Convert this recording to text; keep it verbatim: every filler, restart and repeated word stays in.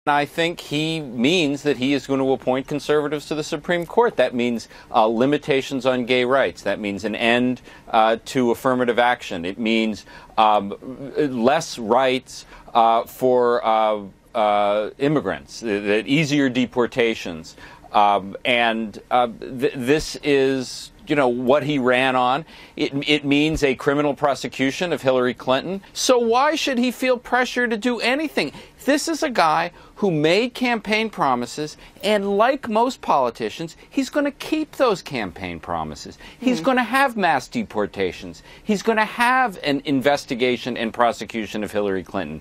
I think he means that he is going to appoint conservatives to the Supreme Court. That means uh, limitations on gay rights. That means an end uh, to affirmative action. It means um, less rights uh, for uh, uh, immigrants, that easier deportations. Um, and uh, th- this is, you know, what he ran on. It, it means a criminal prosecution of Hillary Clinton. So why should he feel pressure to do anything? This is a guy who made campaign promises, and like most politicians, he's going to keep those campaign promises. He's mm-hmm. going to have mass deportations. He's going to have an investigation and prosecution of Hillary Clinton.